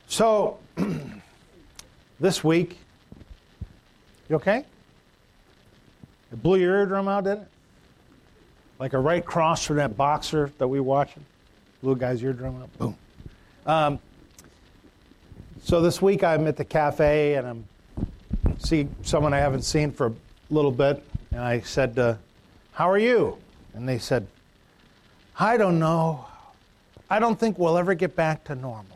So, this week, you okay? It blew your eardrum out, did it? Like a right cross from that boxer that we watched. Blew a guy's eardrum out. Boom. So this week I'm at the cafe and I'm see someone I haven't seen for a little bit. And I said, how are you? And they said, I don't know. I don't think we'll ever get back to normal.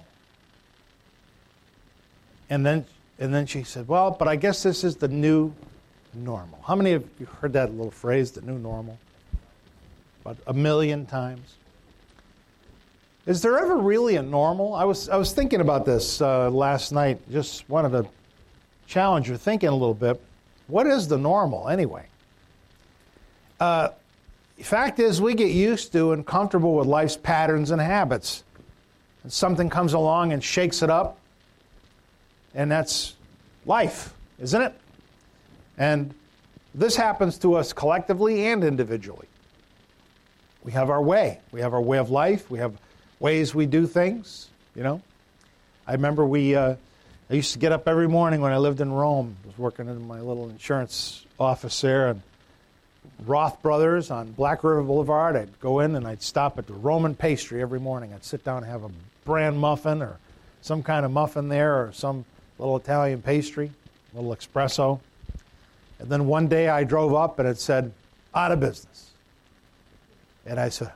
And then she said, well, but I guess this is the new normal. How many of you heard that little phrase, the new normal? About 1 million times. Is there ever really a normal? I was thinking about this last night. Just wanted to challenge your thinking a little bit. What is the normal anyway? The fact is we get used to and comfortable with life's patterns and habits. And something comes along and shakes it up. And that's life, isn't it? And this happens to us collectively and individually. We have our way. We have our way of life. We have ways we do things, you know. I remember I used to get up every morning when I lived in Rome. I was working in my little insurance office there, and Roth Brothers on Black River Boulevard. I'd go in and I'd stop at the Roman pastry every morning. I'd sit down and have a bran muffin or some kind of muffin there or some little Italian pastry, a little espresso. And then one day I drove up and it said, out of business. And I said,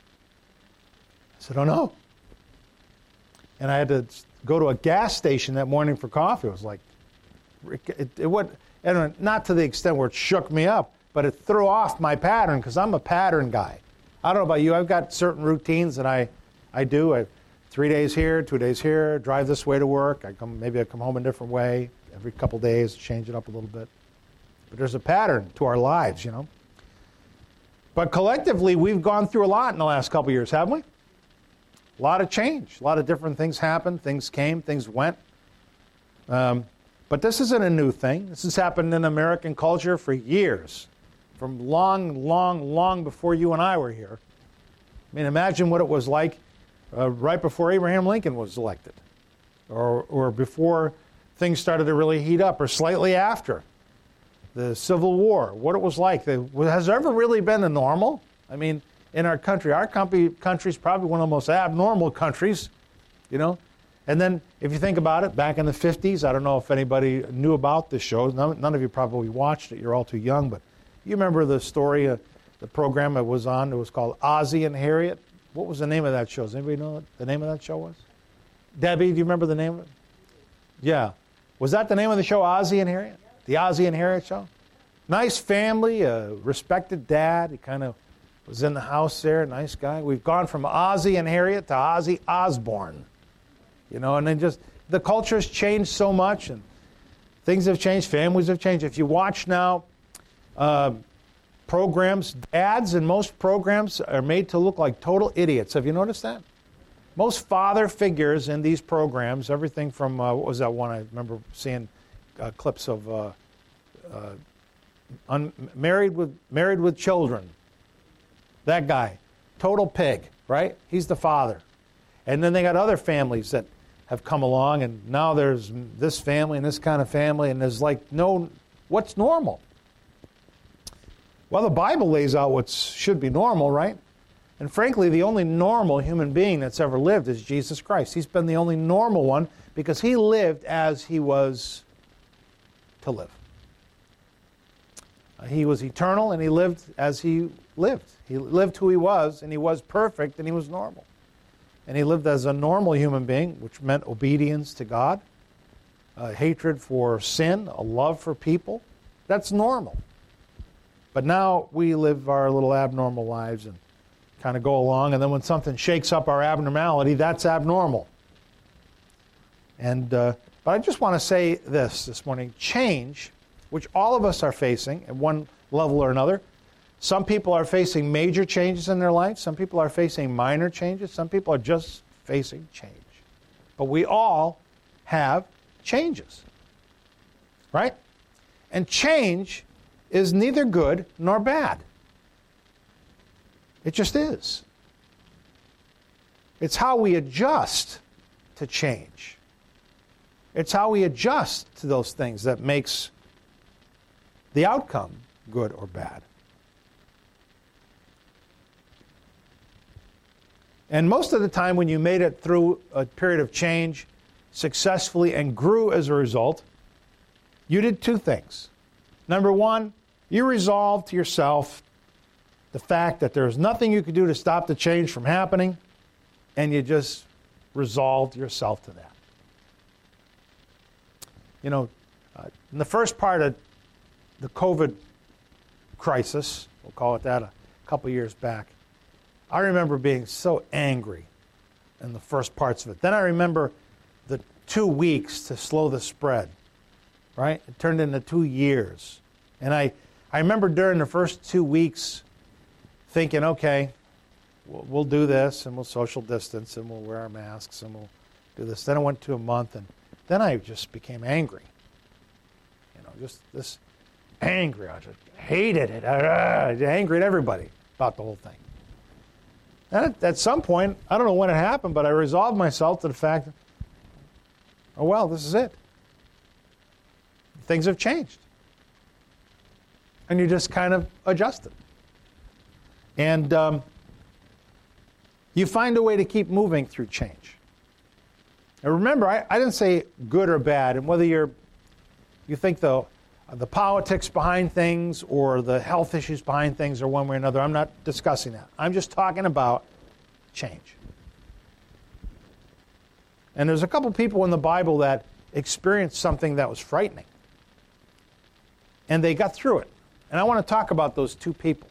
oh no. And I had to go to a gas station that morning for coffee. It was like, it would, and not to the extent where it shook me up, but it threw off my pattern because I'm a pattern guy. I don't know about you. I've got certain routines that I do. 3 days here, 2 days here, drive this way to work. Maybe I come home a different way every couple days, change it up a little bit. But there's a pattern to our lives, you know. But collectively, we've gone through a lot in the last couple of years, haven't we? A lot of change. A lot of different things happened. Things came. Things went. But this isn't a new thing. This has happened in American culture for years, from long before you and I were here. I mean, imagine what it was like right before Abraham Lincoln was elected, or before things started to really heat up, or slightly after the Civil War, what it was like. Has there ever really been a normal? I mean, in our country is probably one of the most abnormal countries, you know. And then, if you think about it, back in the 50s, I don't know if anybody knew about this show. None of you probably watched it. You're all too young, but you remember the story, the program that was on. It was called Ozzie and Harriet. What was the name of that show? Does anybody know what the name of that show was? Debbie, do you remember the name of it? Yeah. Was that the name of the show, Ozzie and Harriet? The Ozzie and Harriet show? Nice family, a respected dad. He kind of was in the house there, nice guy. We've gone from Ozzie and Harriet to Ozzy Osbourne. You know, and then just the culture's changed so much, and things have changed, families have changed. If you watch now, programs, ads in most programs are made to look like total idiots. Have you noticed that? Most father figures in these programs, everything from, what was that one? I remember seeing clips of Married with Children. That guy, total pig, right? He's the father. And then they got other families that have come along, and now there's this family and this kind of family, and there's like what's normal? Well, the Bible lays out what should be normal, right? And frankly, the only normal human being that's ever lived is Jesus Christ. He's been the only normal one because he lived as he was to live. He was eternal, and he lived as he lived. He lived who he was, and he was perfect, and he was normal. And he lived as a normal human being, which meant obedience to God, hatred for sin, a love for people. That's normal. But now we live our little abnormal lives and kind of go along, and then when something shakes up our abnormality, that's abnormal. And but I just want to say this morning. Change, which all of us are facing at one level or another. Some people are facing major changes in their life. Some people are facing minor changes. Some people are just facing change. But we all have changes, right? And change is neither good nor bad. It just is. It's how we adjust to change. It's how we adjust to those things that makes the outcome good or bad. And most of the time when you made it through a period of change successfully and grew as a result, you did two things. Number one, you resolved to yourself the fact that there's nothing you could do to stop the change from happening, and you just resolved yourself to that. You know, in the first part of the COVID crisis, we'll call it that, a couple years back, I remember being so angry in the first parts of it. Then I remember the 2 weeks to slow the spread, right? It turned into 2 years. And I remember during the first 2 weeks thinking, okay, we'll do this, and we'll social distance, and we'll wear our masks, and we'll do this. Then it went to a month, and then I just became angry. You know, just this angry. I just hated it. Angry at everybody about the whole thing. And at some point, I don't know when it happened, but I resolved myself to the fact that, oh, well, this is it. Things have changed. And you just kind of adjust it. And you find a way to keep moving through change. And remember, I didn't say good or bad, and whether you think the politics behind things or the health issues behind things or one way or another, I'm not discussing that. I'm just talking about change. And there's a couple people in the Bible that experienced something that was frightening. And they got through it. And I want to talk about those two people.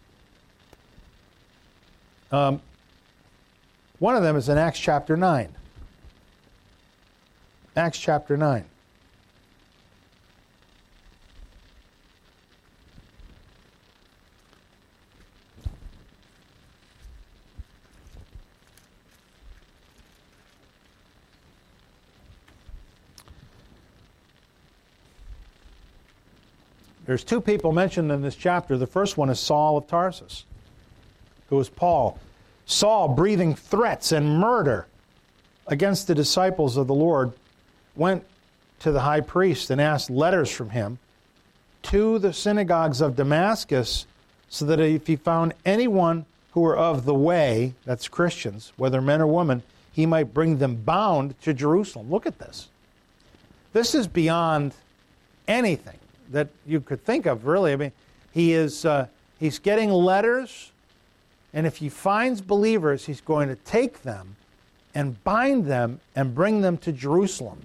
One of them is in Acts chapter 9. Acts chapter 9. There's two people mentioned in this chapter. The first one is Saul of Tarsus, who was Paul. Saul, breathing threats and murder against the disciples of the Lord, went to the high priest and asked letters from him to the synagogues of Damascus, so that if he found anyone who were of the way, that's Christians, whether men or women, he might bring them bound to Jerusalem. Look at this. This is beyond anything that you could think of, really. I mean, he's getting letters, and if he finds believers, he's going to take them and bind them and bring them to Jerusalem.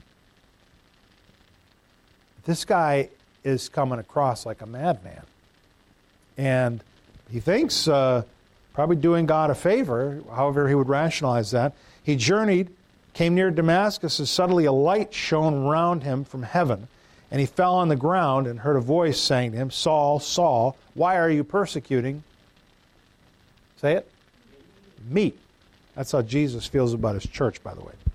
This guy is coming across like a madman. And he thinks probably doing God a favor, however he would rationalize that. He journeyed, came near Damascus, and suddenly a light shone round him from heaven. And he fell on the ground and heard a voice saying to him, Saul, Saul, why are you persecuting? Say it. Me. That's how Jesus feels about his church, by the way.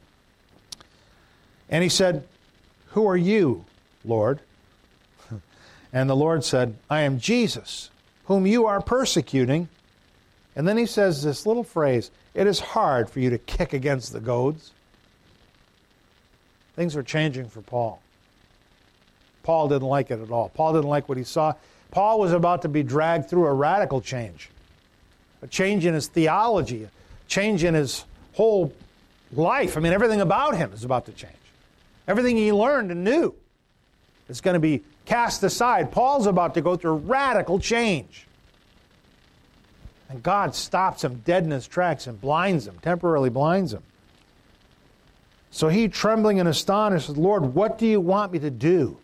And he said, who are you, Lord? And the Lord said, I am Jesus, whom you are persecuting. And then he says this little phrase, it is hard for you to kick against the goads. Things were changing for Paul. Paul didn't like it at all. Paul didn't like what he saw. Paul was about to be dragged through a radical change. A change in his theology, a change in his whole life. I mean, everything about him is about to change. Everything he learned and knew is going to be cast aside. Paul's about to go through radical change. And God stops him dead in his tracks and blinds him, temporarily blinds him. So he, trembling and astonished, said, Lord, what do you want me to do?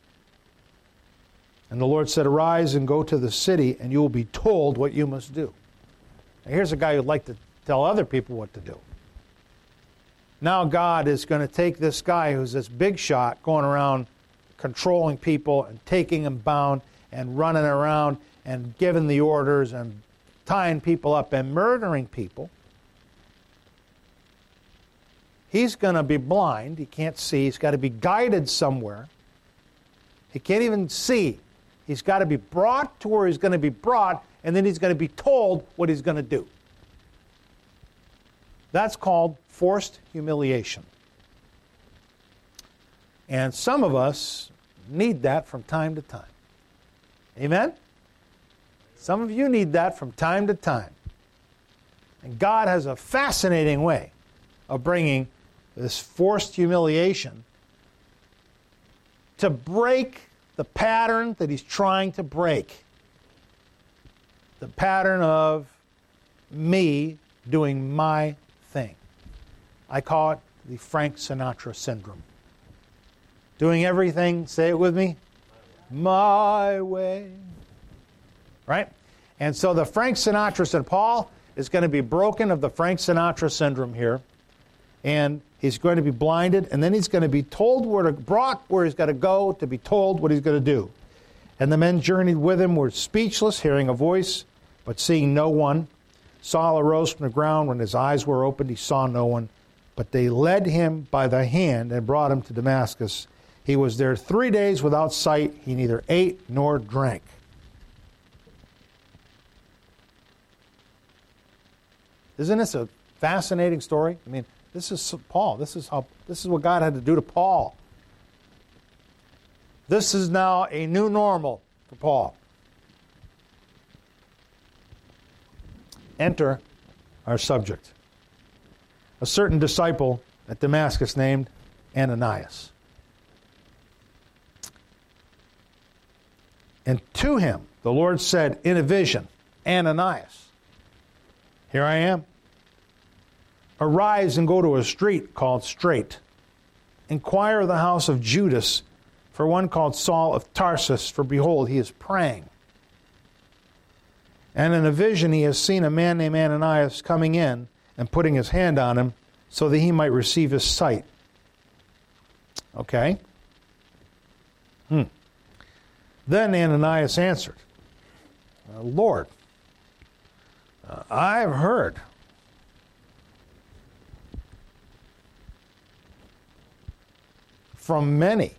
And the Lord said, arise and go to the city, and you will be told what you must do. Now, here's a guy who'd like to tell other people what to do. Now God is going to take this guy who's this big shot going around controlling people and taking them bound and running around and giving the orders and tying people up and murdering people. He's going to be blind. He can't see. He's got to be guided somewhere. He can't even see. He's got to be brought to where he's going to be brought, and then he's going to be told what he's going to do. That's called forced humiliation. And some of us need that from time to time. Amen? Some of you need that from time to time. And God has a fascinating way of bringing this forced humiliation to break the pattern that He's trying to break. The pattern of me doing my thing. I call it the Frank Sinatra syndrome. Doing everything, say it with me, my way. Right? And so the Frank Sinatra syndrome, Paul is going to be broken of the Frank Sinatra syndrome here. And he's going to be blinded, and then he's going to be told brought where he's got to go to be told what he's going to do. And the men journeyed with him were speechless, hearing a voice, but seeing no one. Saul arose from the ground. When his eyes were opened, he saw no one. But they led him by the hand and brought him to Damascus. He was there 3 days without sight. He neither ate nor drank. Isn't this a fascinating story? I mean, this is Paul. This is what God had to do to Paul. This is now a new normal for Paul. Enter our subject. A certain disciple at Damascus named Ananias. And to him the Lord said in a vision, Ananias, here I am. Arise and go to a street called Straight. Inquire of the house of Judas for one called Saul of Tarsus, for behold, he is praying. And in a vision he has seen a man named Ananias coming in and putting his hand on him so that he might receive his sight. Okay? Then Ananias answered, Lord, I have heard from many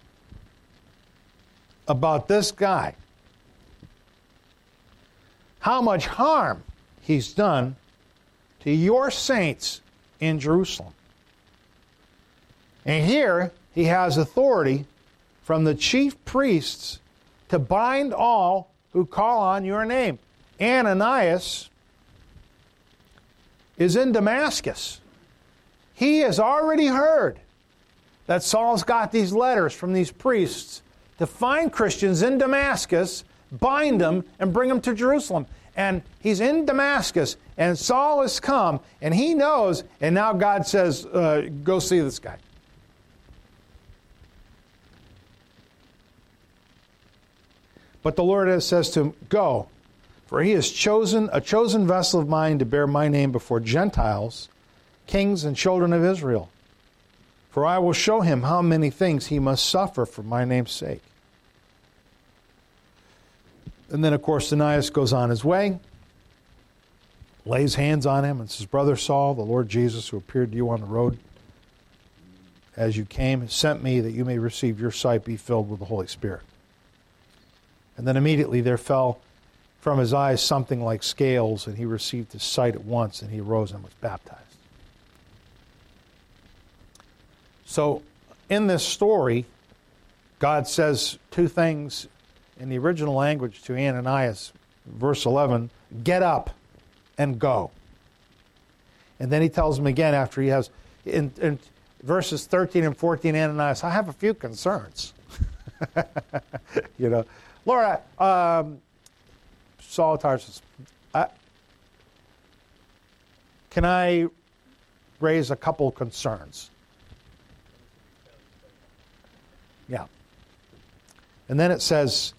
about this guy, how much harm he's done to your saints in Jerusalem. And here he has authority from the chief priests to bind all who call on your name. Ananias is in Damascus. He has already heard that Saul's got these letters from these priests to find Christians in Damascus, bind them, and bring them to Jerusalem. And he's in Damascus, and Saul has come, and he knows, and now God says, go see this guy. But the Lord says to him, go, for he is a chosen vessel of mine to bear my name before Gentiles, kings, and children of Israel. For I will show him how many things he must suffer for my name's sake. And then, of course, Ananias goes on his way, lays hands on him, and says, Brother Saul, the Lord Jesus, who appeared to you on the road as you came, sent me that you may receive your sight, be filled with the Holy Spirit. And then immediately there fell from his eyes something like scales, and he received his sight at once, and he arose and was baptized. So, in this story, God says two things in the original language to Ananias. Verse 11, get up and go. And then he tells him again after he has, in verses 13 and 14, Ananias, I have a few concerns. Lord, Saul of Tarsus, can I raise a couple concerns? Yeah. And then it says,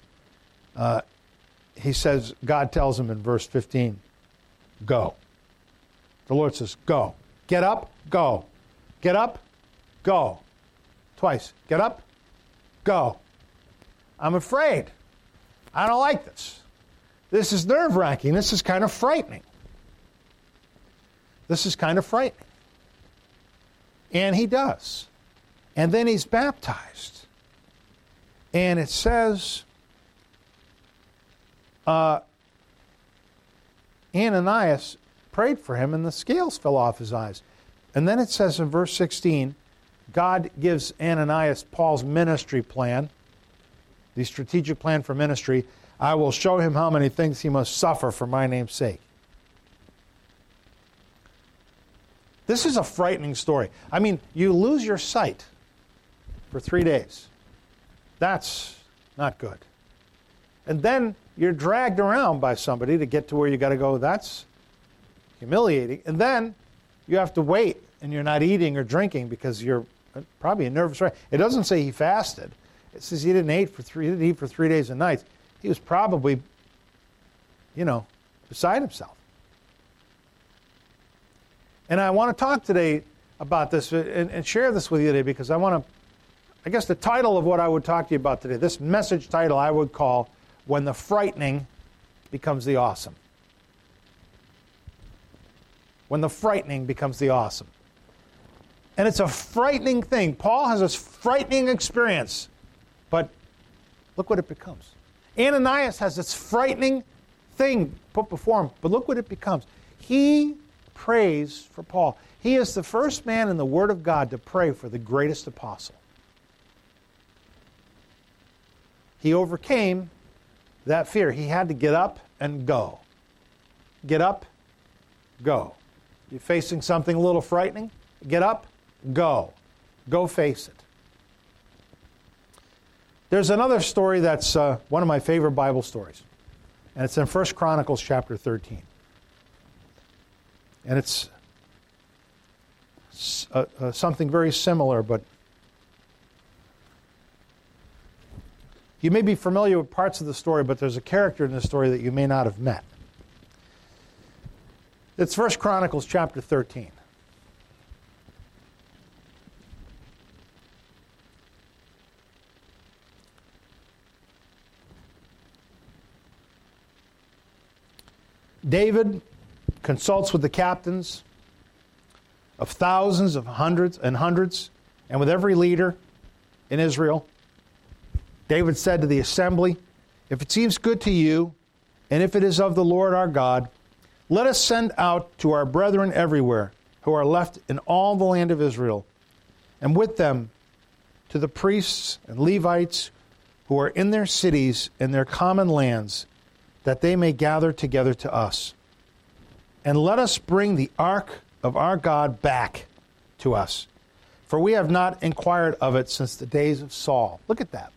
God tells him in verse 15, go. The Lord says, go. Get up, go. Get up, go. Twice. Get up, go. I'm afraid. I don't like this. This is nerve-wracking. This is kind of frightening. This is kind of frightening. And he does. And then he's baptized. And it says, Ananias prayed for him, and the scales fell off his eyes. And then it says in verse 16, God gives Ananias Paul's ministry plan, the strategic plan for ministry. I will show him how many things he must suffer for my name's sake. This is a frightening story. I mean, you lose your sight for 3 days. That's not good. And then you're dragged around by somebody to get to where you got to go. That's humiliating. And then you have to wait, and you're not eating or drinking because you're probably a nervous wreck. It doesn't say he fasted. It says he didn't eat for 3 days and nights. He was probably, beside himself. And I want to talk today about this and share this with you today because I guess the title of what I would talk to you about today, this message title I would call, When the Frightening Becomes the Awesome. When the frightening becomes the awesome. And it's a frightening thing. Paul has this frightening experience, but look what it becomes. Ananias has this frightening thing put before him, but look what it becomes. He prays for Paul. He is the first man in the Word of God to pray for the greatest apostle. He overcame that fear. He had to get up and go. Get up, go. You're facing something a little frightening? Get up, go. Go face it. There's another story that's one of my favorite Bible stories. And it's in 1 Chronicles chapter 13. And it's something very similar, but you may be familiar with parts of the story, but there's a character in the story that you may not have met. It's 1 Chronicles chapter 13. David consults with the captains of thousands, of hundreds, and with every leader in Israel. David said to the assembly, "If it seems good to you, and if it is of the Lord our God, let us send out to our brethren everywhere who are left in all the land of Israel, and with them to the priests and Levites who are in their cities and their common lands, that they may gather together to us. And let us bring the ark of our God back to us, for we have not inquired of it since the days of Saul." Look at that.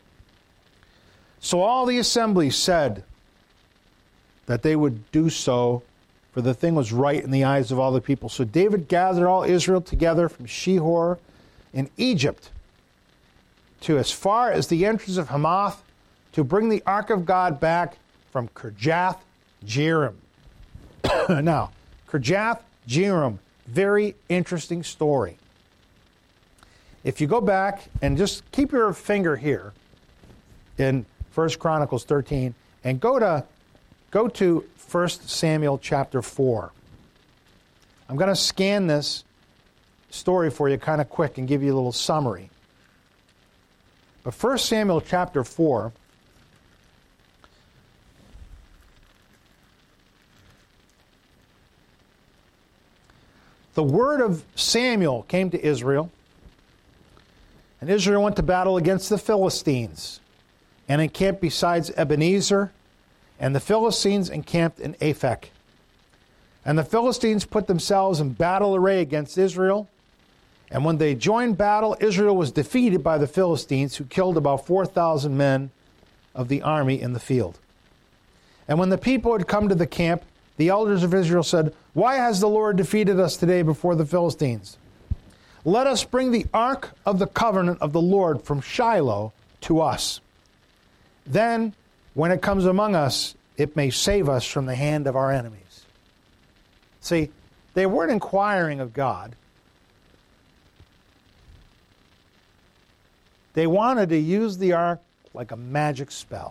So all the assembly said that they would do so, for the thing was right in the eyes of all the people. So David gathered all Israel together from Shihor in Egypt to as far as the entrance of Hamath to bring the ark of God back from Kirjath Jearim. Now, Kirjath Jearim, very interesting story. If you go back and just keep your finger here in 1 Chronicles 13 and go to 1 Samuel chapter 4. I'm going to scan this story for you kind of quick and give you a little summary. But 1 Samuel chapter 4, the word of Samuel came to Israel, and Israel went to battle against the Philistines and encamped besides Ebenezer, and the Philistines encamped in Aphek. And the Philistines put themselves in battle array against Israel, and when they joined battle, Israel was defeated by the Philistines, who killed about 4,000 men of the army in the field. And when the people had come to the camp, the elders of Israel said, "Why has the Lord defeated us today before the Philistines? Let us bring the ark of the covenant of the Lord from Shiloh to us. Then, when it comes among us, it may save us from the hand of our enemies." See, they weren't inquiring of God. They wanted to use the ark like a magic spell.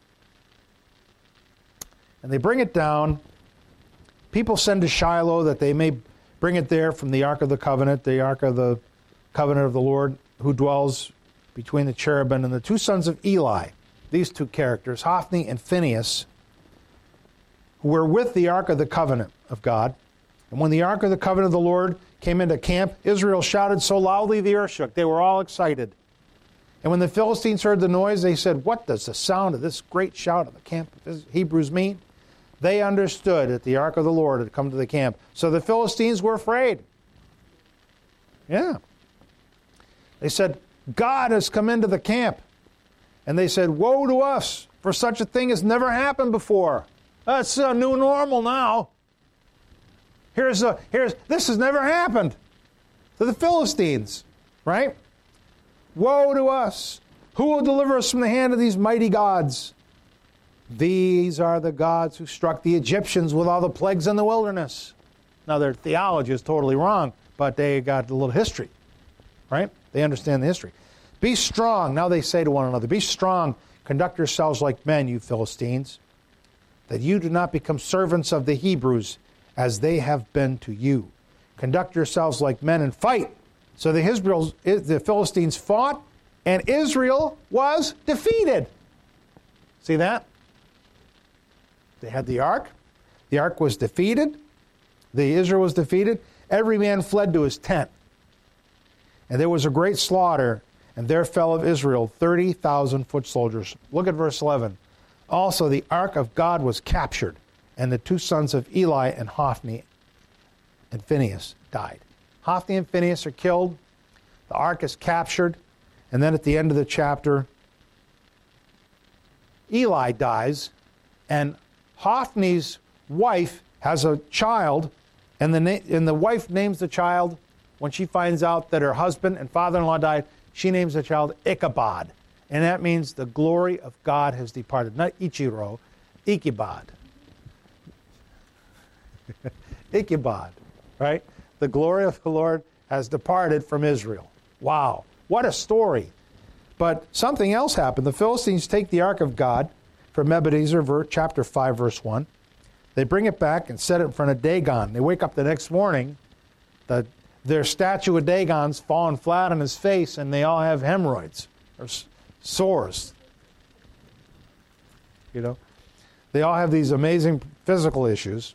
And they bring it down. People send to Shiloh that they may bring it there from the ark of the covenant of the Lord, who dwells between the cherubim, and the two sons of Eli. These two characters, Hophni and Phinehas, who were with the ark of the covenant of God, And when the ark of the covenant of the Lord came into camp, Israel shouted so loudly the earth shook. They were all excited. And when the Philistines heard the noise, they said, what does the sound of this great shout of the camp of the Hebrews mean? They understood that the ark of the Lord had come to the camp. So the Philistines were afraid. Yeah. They said, God has come into the camp. And they said, woe to us, for such a thing has never happened before. That's a new normal now. This has never happened to the Philistines, right? Woe to us. Who will deliver us from the hand of these mighty gods? These are the gods who struck the Egyptians with all the plagues in the wilderness. Now, their theology is totally wrong, but they got a little history, right? They understand the history. Be strong. Now they say to one another, be strong. Conduct yourselves like men, you Philistines, that you do not become servants of the Hebrews as they have been to you. Conduct yourselves like men and fight. So the Philistines fought, and Israel was defeated. See that? They had the ark. The ark was defeated. Israel was defeated. Every man fled to his tent. And there was a great slaughter, and there fell of Israel 30,000 foot soldiers. Look at verse 11. Also the ark of God was captured, and the two sons of Eli and Hophni and Phinehas died. Hophni and Phinehas are killed. The ark is captured. And then at the end of the chapter, Eli dies, and Hophni's wife has a child, and the wife names the child, when she finds out that her husband and father-in-law died, she names the child Ichabod. And that means the glory of God has departed. Not Ichiro, Ichabod. Ichabod, right? The glory of the Lord has departed from Israel. Wow, what a story. But something else happened. The Philistines take the ark of God from Ebenezer, chapter 5, verse 1. They bring it back and set it in front of Dagon. They wake up the next morning, their statue of Dagon's fallen flat on his face, and they all have hemorrhoids or sores. You know, they all have these amazing physical issues.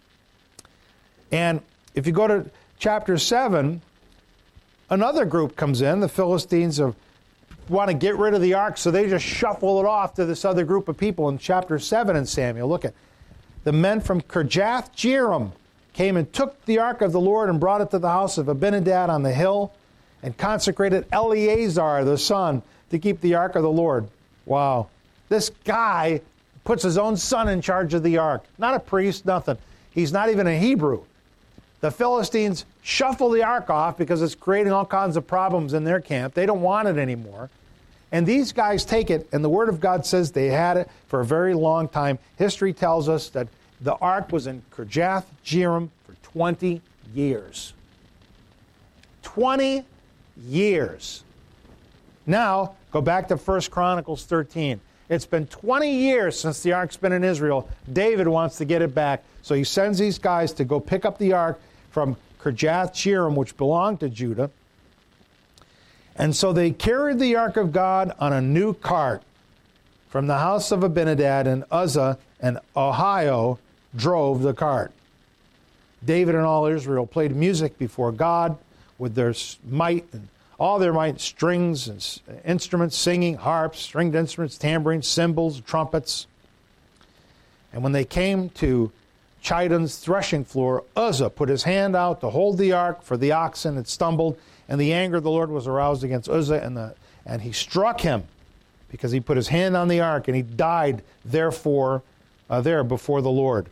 And if you go to chapter 7, another group comes in. The Philistines want to get rid of the ark, so they just shuffle it off to this other group of people in chapter 7 in Samuel. Look at the men from Kirjath Jearim came and took the ark of the Lord and brought it to the house of Abinadab on the hill and consecrated Eleazar, the son, to keep the ark of the Lord. Wow. This guy puts his own son in charge of the ark. Not a priest, nothing. He's not even a Hebrew. The Philistines shuffle the ark off because it's creating all kinds of problems in their camp. They don't want it anymore. And these guys take it, and the Word of God says they had it for a very long time. History tells us that the ark was in Kirjath Jearim for 20 years. 20 years. Now, go back to 1 Chronicles 13. It's been 20 years since the ark's been in Israel. David wants to get it back. So he sends these guys to go pick up the ark from Kirjath Jearim, which belonged to Judah. And so they carried the ark of God on a new cart from the house of Abinadab, and Uzzah and Ahio drove the cart. David and all Israel played music before God with their might and all their might, strings and instruments, singing, harps, stringed instruments, tambourines, cymbals, trumpets. And when they came to Chidon's threshing floor, Uzzah put his hand out to hold the ark, for the oxen had stumbled, and the anger of the Lord was aroused against Uzzah, and he struck him because he put his hand on the ark, and he died there before the Lord.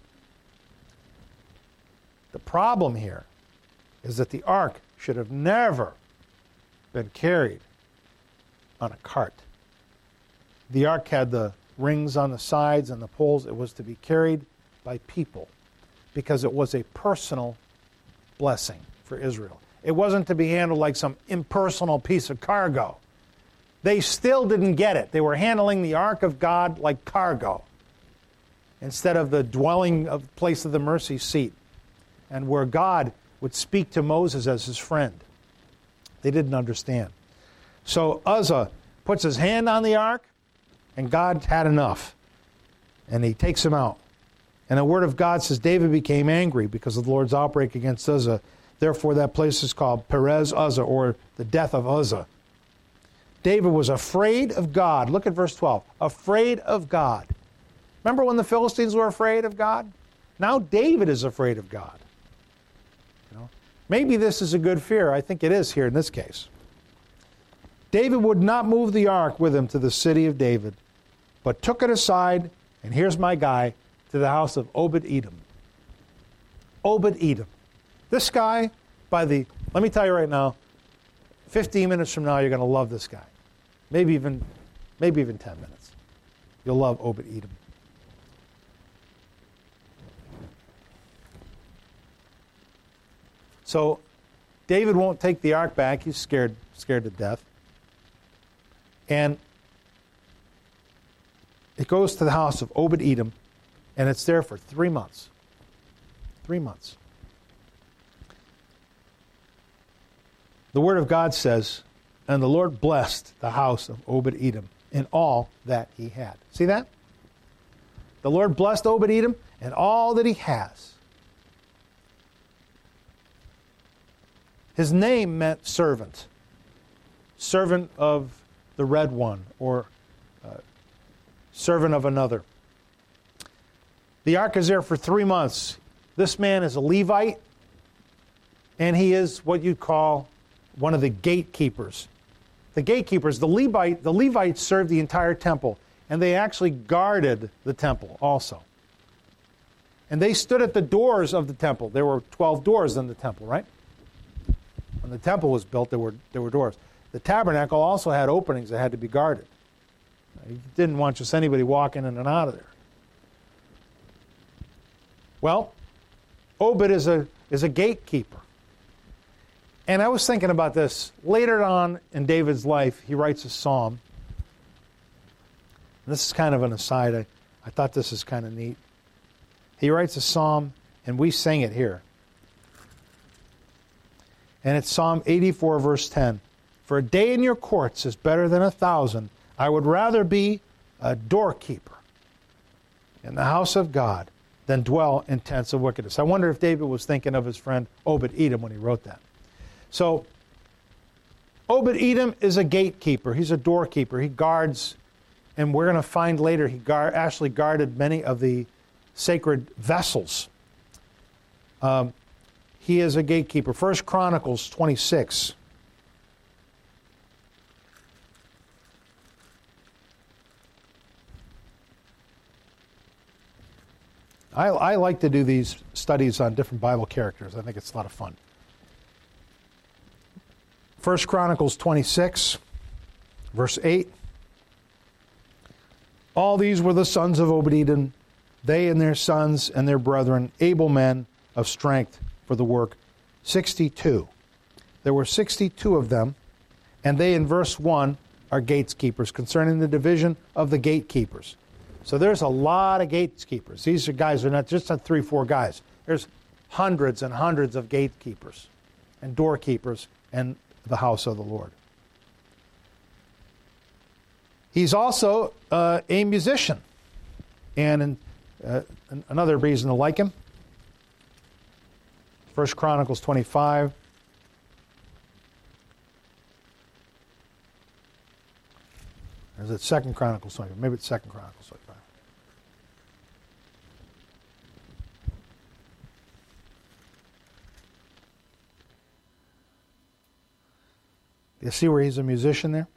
The problem here is that the ark should have never been carried on a cart. The ark had the rings on the sides and the poles. It was to be carried by people because it was a personal blessing for Israel. It wasn't to be handled like some impersonal piece of cargo. They still didn't get it. They were handling the ark of God like cargo instead of the dwelling of place of the mercy seat, and where God would speak to Moses as his friend. They didn't understand. So Uzzah puts his hand on the ark, and God had enough. And he takes him out. And the word of God says David became angry because of the Lord's outbreak against Uzzah. Therefore, that place is called Perez Uzzah, or the death of Uzzah. David was afraid of God. Look at verse 12. Afraid of God. Remember when the Philistines were afraid of God? Now David is afraid of God. Maybe this is a good fear. I think it is here in this case. David would not move the ark with him to the city of David, but took it aside, and here's my guy, to the house of Obed-Edom. Obed-Edom. This guy, let me tell you right now, 15 minutes from now, you're going to love this guy. Maybe even 10 minutes. You'll love Obed-Edom. So David won't take the ark back. He's scared to death. And it goes to the house of Obed-Edom, and it's there for 3 months. 3 months. The Word of God says, and the Lord blessed the house of Obed-Edom in all that he had. See that? The Lord blessed Obed-Edom and all that he has. His name meant servant. Servant of the red one, or servant of another. The ark is there for 3 months. This man is a Levite, and he is what you'd call one of the gatekeepers. The gatekeepers, the Levites served the entire temple, and they actually guarded the temple also. And they stood at the doors of the temple. There were 12 doors in the temple, right? When the temple was built, there were doors. The tabernacle also had openings that had to be guarded. You didn't want just anybody walking in and out of there. Well, Obed is a gatekeeper. And I was thinking about this. Later on in David's life, he writes a psalm. And this is kind of an aside. I thought this is kind of neat. He writes a psalm, and we sing it here. And it's Psalm 84, verse 10. For a day in your courts is better than 1,000. I would rather be a doorkeeper in the house of God than dwell in tents of wickedness. I wonder if David was thinking of his friend Obed-Edom when he wrote that. So, Obed-Edom is a gatekeeper. He's a doorkeeper. He guards, and we're going to find later he actually guarded many of the sacred vessels. He is a gatekeeper. 1 Chronicles 26. I like to do these studies on different Bible characters. I think it's a lot of fun. 1 Chronicles 26, verse 8. All these were the sons of Obed-Edom, they and their sons and their brethren, able men of strength for the work, 62. There were 62 of them, and they, in verse 1, are gatekeepers, concerning the division of the gatekeepers. So there's a lot of gatekeepers. These are guys who are not just 3, 4 guys. There's hundreds and hundreds of gatekeepers and doorkeepers in the house of the Lord. He's also a musician. And another reason to like him, 1 Chronicles 25. Or is it 2 Chronicles 25? Maybe it's 2 Chronicles 25. You see where he's a musician there?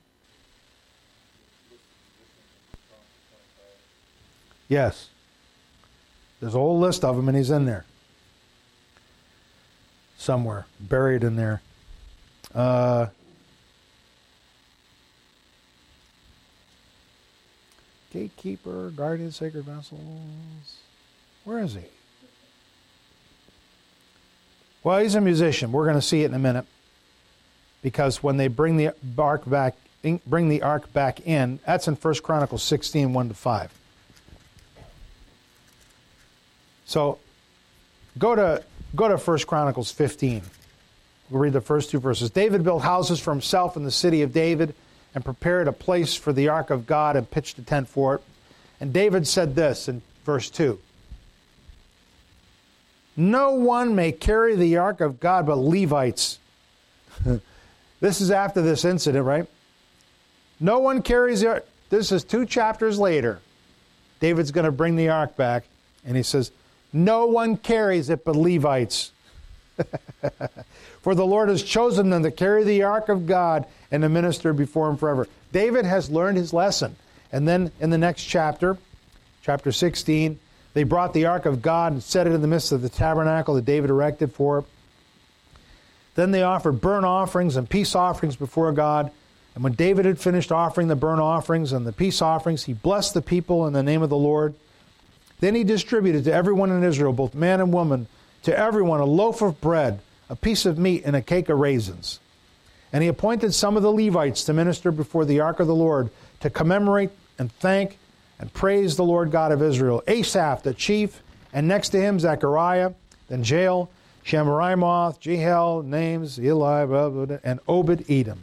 Yes. There's a whole list of them, and he's in there. Somewhere, buried in there. Gatekeeper, guardian, sacred vessels. Where is he? Well, he's a musician. We're going to see it in a minute. Because when they bring the ark back in, that's in 1 Chronicles 16, 1-5. So go to 1 Chronicles 15. We'll read the first 2 verses. David built houses for himself in the city of David and prepared a place for the ark of God and pitched a tent for it. And David said this in verse 2. no one may carry the ark of God but Levites. This is after this incident, right? No one carries the ark. This is 2 chapters later. David's going to bring the ark back, and he says, no one carries it but Levites. For the Lord has chosen them to carry the ark of God and to minister before him forever. David has learned his lesson. And then in the next chapter, chapter 16, they brought the ark of God and set it in the midst of the tabernacle that David erected for it. Then they offered burnt offerings and peace offerings before God. And when David had finished offering the burnt offerings and the peace offerings, he blessed the people in the name of the Lord. Then he distributed to everyone in Israel, both man and woman, to everyone a loaf of bread, a piece of meat, and a cake of raisins. And he appointed some of the Levites to minister before the ark of the Lord, to commemorate and thank and praise the Lord God of Israel. Asaph, the chief, and next to him Zechariah, then Jael, Shemiramoth, Jehiel, Names, Eli, and Obed-Edom.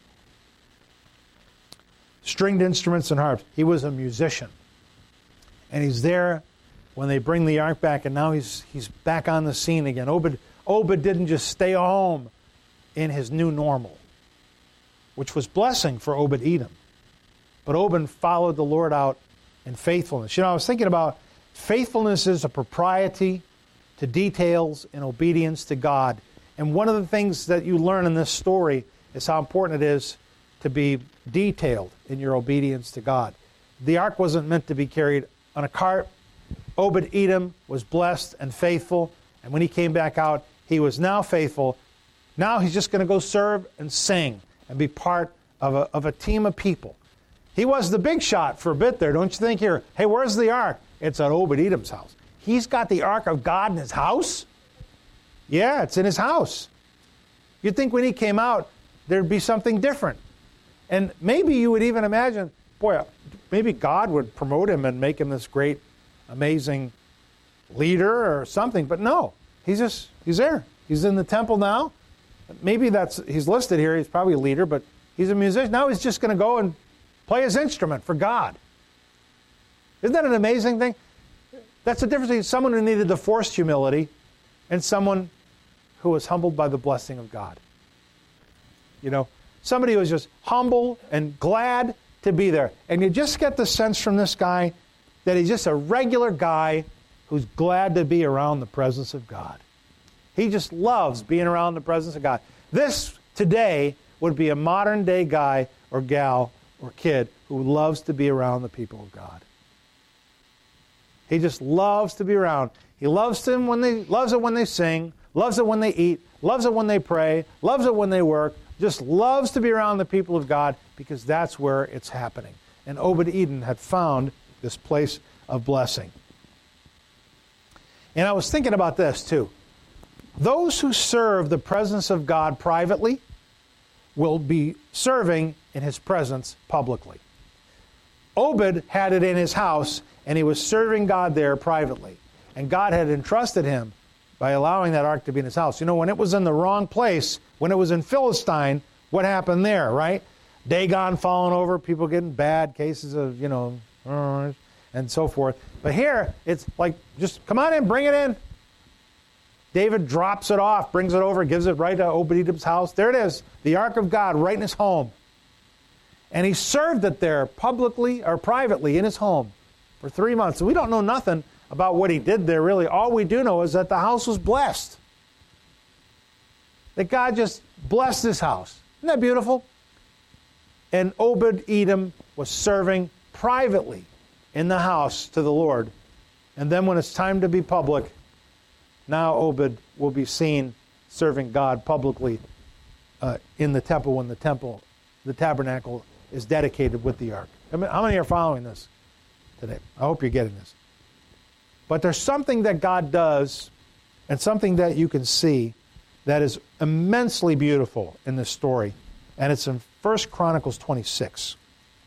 Stringed instruments and harps. He was a musician. And he's there when they bring the ark back, and now he's back on the scene again. Obed didn't just stay home in his new normal, which was blessing for Obed-Edom. But Obed followed the Lord out in faithfulness. You know, I was thinking about faithfulness is a propriety to details and obedience to God. And one of the things that you learn in this story is how important it is to be detailed in your obedience to God. The ark wasn't meant to be carried on a cart. Obed-Edom was blessed and faithful, and when he came back out, he was now faithful. Now he's just going to go serve and sing and be part of a team of people. He was the big shot for a bit there, don't you think? Here, hey, where's the ark? It's at Obed-Edom's house. He's got the ark of God in his house? Yeah, it's in his house. You'd think when he came out, there'd be something different. And maybe you would even imagine, boy, maybe God would promote him and make him this great, amazing leader or something. But no, he's there. He's in the temple now. Maybe he's listed here. He's probably a leader, but he's a musician. Now he's just going to go and play his instrument for God. Isn't that an amazing thing? That's the difference between someone who needed the forced humility and someone who was humbled by the blessing of God. You know, somebody who was just humble and glad to be there. And you just get the sense from this guy that he's just a regular guy who's glad to be around the presence of God. He just loves being around the presence of God. This, today, would be a modern-day guy or gal or kid who loves to be around the people of God. He just loves to be around. He loves it when they sing, loves it when they eat, loves it when they pray, loves it when they work, just loves to be around the people of God because that's where it's happening. And Obed-Edom had found this place of blessing. And I was thinking about this too. Those who serve the presence of God privately will be serving in his presence publicly. Obed had it in his house, and he was serving God there privately. And God had entrusted him by allowing that ark to be in his house. You know, when it was in the wrong place, when it was in Philistine, what happened there, right? Dagon falling over, people getting bad cases of, and so forth. But here, it's like, just come on in, bring it in. David drops it off, brings it over, gives it right to Obed-Edom's house. There it is, the ark of God right in his home. And he served it there publicly or privately in his home for 3 months. So we don't know nothing about what he did there, really. All we do know is that the house was blessed. That God just blessed this house. Isn't that beautiful? And Obed-Edom was serving privately in the house to the Lord. And then when it's time to be public, now Obed will be seen serving God publicly in the temple when the tabernacle is dedicated with the ark. I mean, how many are following this today? I hope you're getting this. But there's something that God does and something that you can see that is immensely beautiful in this story. And it's in 1 Chronicles 26.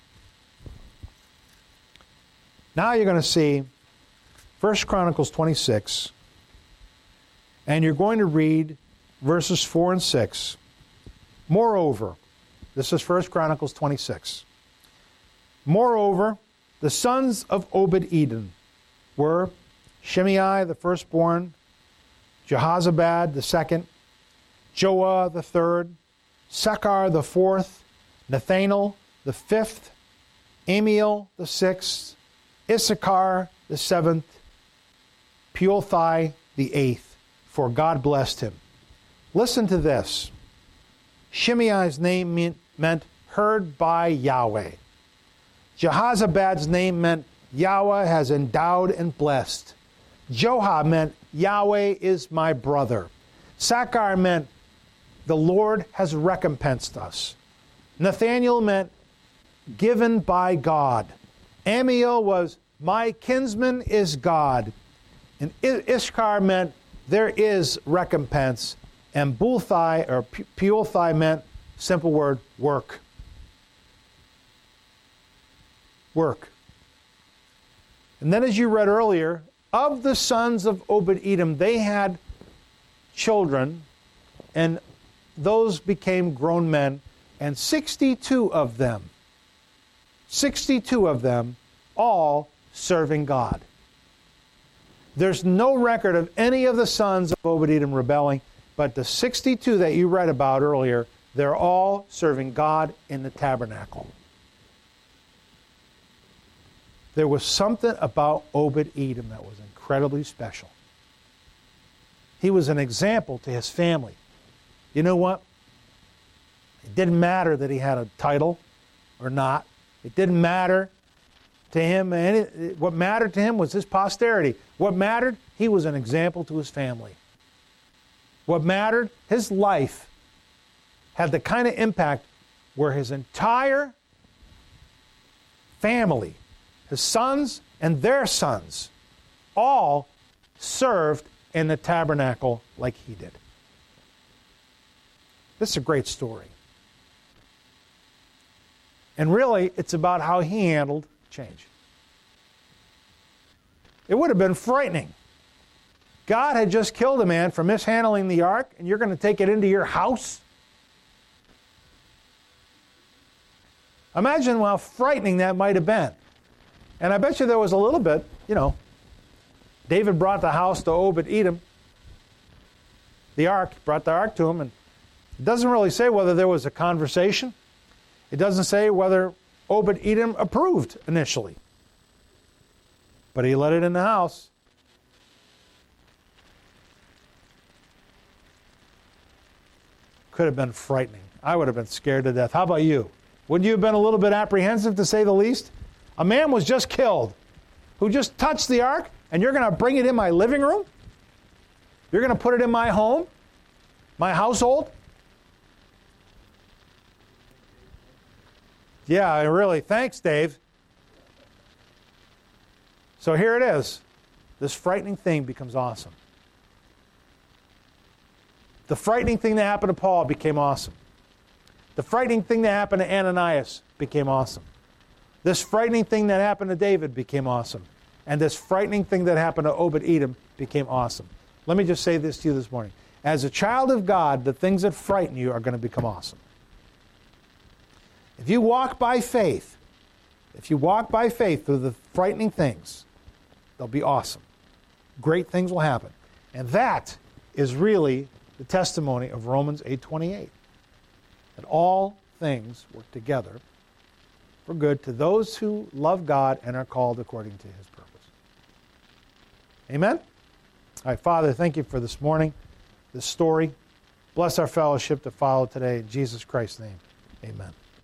Now you're going to see 1 Chronicles 26. And you're going to read verses 4 and 6. Moreover, this is 1 Chronicles 26. Moreover, the sons of Obed-Edom were Shimei the firstborn, Jehozabad the second, Joah the third, Sakar the fourth, Nathanael the fifth, Amiel the sixth, Issachar the seventh, Peuthai the eighth, for God blessed him. Listen to this. Shimei's name meant heard by Yahweh. Jehozabad's name meant Yahweh has endowed and blessed. Joah meant Yahweh is my brother. Sakar meant the Lord has recompensed us. Nathanael meant given by God. Amiel was my kinsman is God. And Issachar meant there is recompense. And Peuthai meant, simple word, work. Work. And then as you read earlier, of the sons of Obed-Edom, they had children, and those became grown men, and 62 of them, all serving God. There's no record of any of the sons of Obed-Edom rebelling, but the 62 that you read about earlier, they're all serving God in the tabernacle. There was something about Obed-Edom that was incredibly special. He was an example to his family. You know what? It didn't matter that he had a title or not. It didn't matter to him. What mattered to him was his posterity. What mattered, he was an example to his family. What mattered, his life had the kind of impact where his entire family, his sons and their sons, all served in the tabernacle like he did. This is a great story. And really, it's about how he handled change. It would have been frightening. God had just killed a man for mishandling the ark, and you're going to take it into your house? Imagine how frightening that might have been. And I bet you there was a little bit, David brought the house to Obed-Edom. Brought the ark to him, and it doesn't really say whether there was a conversation. It doesn't say whether Obed-Edom approved initially. But he let it in the house. Could have been frightening. I would have been scared to death. How about you? Wouldn't you have been a little bit apprehensive, to say the least? A man was just killed who just touched the ark, and you're going to bring it in my living room? You're going to put it in my home? My household? Yeah, really. Thanks, Dave. So here it is. This frightening thing becomes awesome. The frightening thing that happened to Paul became awesome. The frightening thing that happened to Ananias became awesome. This frightening thing that happened to David became awesome. And this frightening thing that happened to Obed-Edom became awesome. Let me just say this to you this morning. As a child of God, the things that frighten you are going to become awesome. If you walk by faith through the frightening things, they'll be awesome. Great things will happen. And that is really the testimony of Romans 8:28. That all things work together for good to those who love God and are called according to his purpose. Amen? All right, Father, thank you for this morning, this story. Bless our fellowship to follow today. In Jesus Christ's name, amen.